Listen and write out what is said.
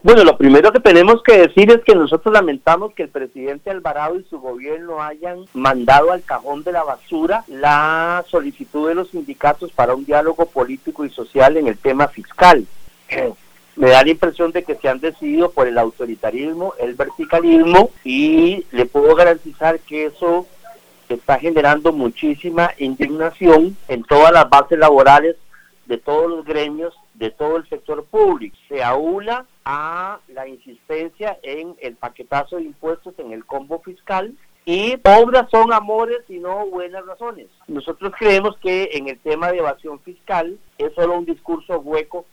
Bueno, lo primero que tenemos que decir es que nosotros lamentamos que el presidente Alvarado y su gobierno hayan mandado al cajón de la basura la solicitud de los sindicatos para un diálogo político y social en el tema fiscal. Me da la impresión de que se han decidido por el autoritarismo, el verticalismo, y le puedo garantizar que eso está generando muchísima indignación en todas las bases laborales de todos los gremios, de todo el sector público. Se aúna a la insistencia en el paquetazo de impuestos, en el combo fiscal, y obras son amores y no buenas razones. Nosotros creemos que en el tema de evasión fiscal es solo un discurso hueco